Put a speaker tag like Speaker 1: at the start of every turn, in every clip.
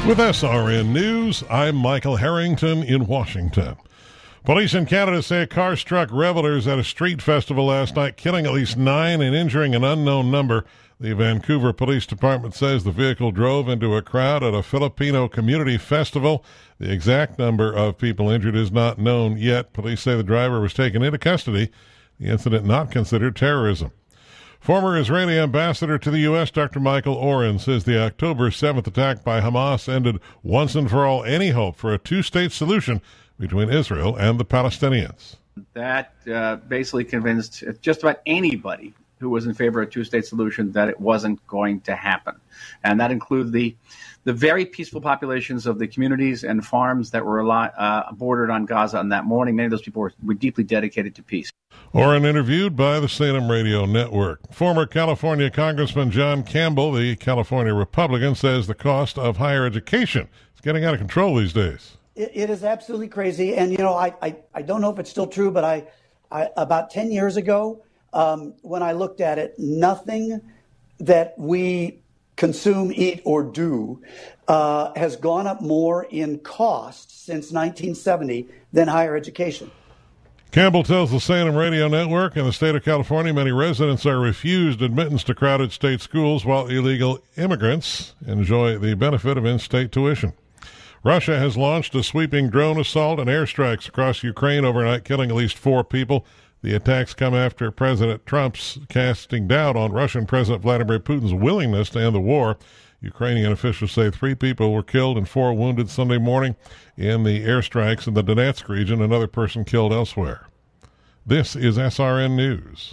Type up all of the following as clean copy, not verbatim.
Speaker 1: With SRN News, I'm Michael Harrington in Washington. Police in Canada say a car struck revelers at a street festival last night, killing at least 9 and injuring an unknown number. The Vancouver Police Department says the vehicle drove into a crowd at a Filipino community festival. The exact number of people injured is not known yet. Police say the driver was taken into custody. The incident not considered terrorism. Former Israeli ambassador to the U.S., Dr. Michael Oren, says the October 7th attack by Hamas ended once and for all any hope for a two-state solution between Israel and the Palestinians.
Speaker 2: That basically convinced just about anybody who was in favor of a two-state solution that it wasn't going to happen. And that included the very peaceful populations of the communities and farms that were bordered on Gaza on that morning. Many of those people were deeply dedicated to peace.
Speaker 1: Oren interviewed by the Salem Radio Network. Former California Congressman John Campbell, the California Republican, says the cost of higher education is getting out of control these days.
Speaker 3: It is absolutely crazy. And, you know, I don't know if it's still true, but I about 10 years ago, when I looked at it, nothing that we consume, eat, or do has gone up more in cost since 1970 than higher education.
Speaker 1: Campbell tells the Salem Radio Network in the state of California, many residents are refused admittance to crowded state schools while illegal immigrants enjoy the benefit of in-state tuition. Russia has launched a sweeping drone assault and airstrikes across Ukraine overnight, killing at least 4 people. The attacks come after President Trump's casting doubt on Russian President Vladimir Putin's willingness to end the war. Ukrainian officials say 3 people were killed and 4 wounded Sunday morning in the airstrikes in the Donetsk region. Another person killed elsewhere. This is SRN News.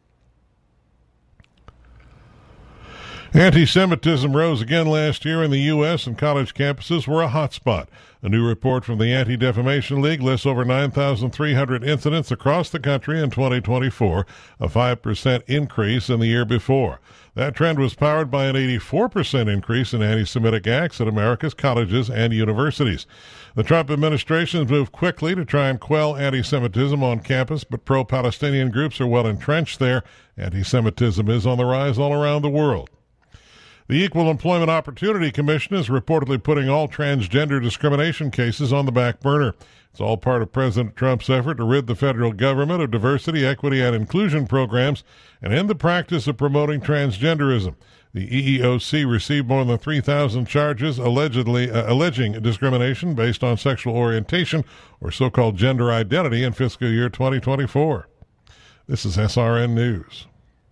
Speaker 1: Anti-Semitism rose again last year in the U.S., and college campuses were a hotspot. A new report from the Anti-Defamation League lists over 9,300 incidents across the country in 2024, a 5% increase in the year before. That trend was powered by an 84% increase in anti-Semitic acts at America's colleges and universities. The Trump administration has moved quickly to try and quell anti-Semitism on campus, but pro-Palestinian groups are well entrenched there. Anti-Semitism is on the rise all around the world. The Equal Employment Opportunity Commission is reportedly putting all transgender discrimination cases on the back burner. It's all part of President Trump's effort to rid the federal government of diversity, equity, and inclusion programs and end the practice of promoting transgenderism. The EEOC received more than 3,000 charges alleging discrimination based on sexual orientation or so-called gender identity in fiscal year 2024. This is SRN News.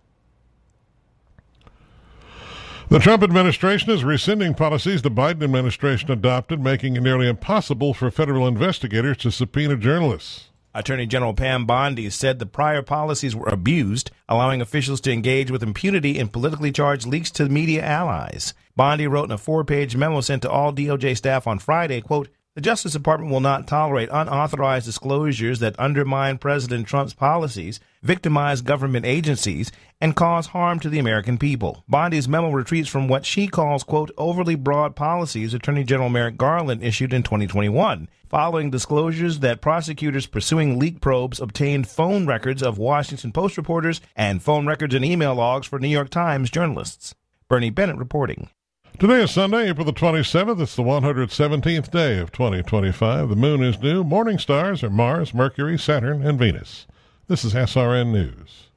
Speaker 1: The Trump administration is rescinding policies the Biden administration adopted, making it nearly impossible for federal investigators to subpoena journalists.
Speaker 4: Attorney General Pam Bondi said the prior policies were abused, allowing officials to engage with impunity in politically charged leaks to media allies. Bondi wrote in a 4-page memo sent to all DOJ staff on Friday, quote, "The Justice Department will not tolerate unauthorized disclosures that undermine President Trump's policies, victimize government agencies, and cause harm to the American people." Bondi's memo retreats from what she calls, quote, overly broad policies Attorney General Merrick Garland issued in 2021, following disclosures that prosecutors pursuing leak probes obtained phone records of Washington Post reporters and phone records and email logs for New York Times journalists. Bernie Bennett reporting.
Speaker 1: Today is Sunday, April the 27th. It's the 117th day of 2025. The moon is new. Morning stars are Mars, Mercury, Saturn, and Venus. This is SRN News.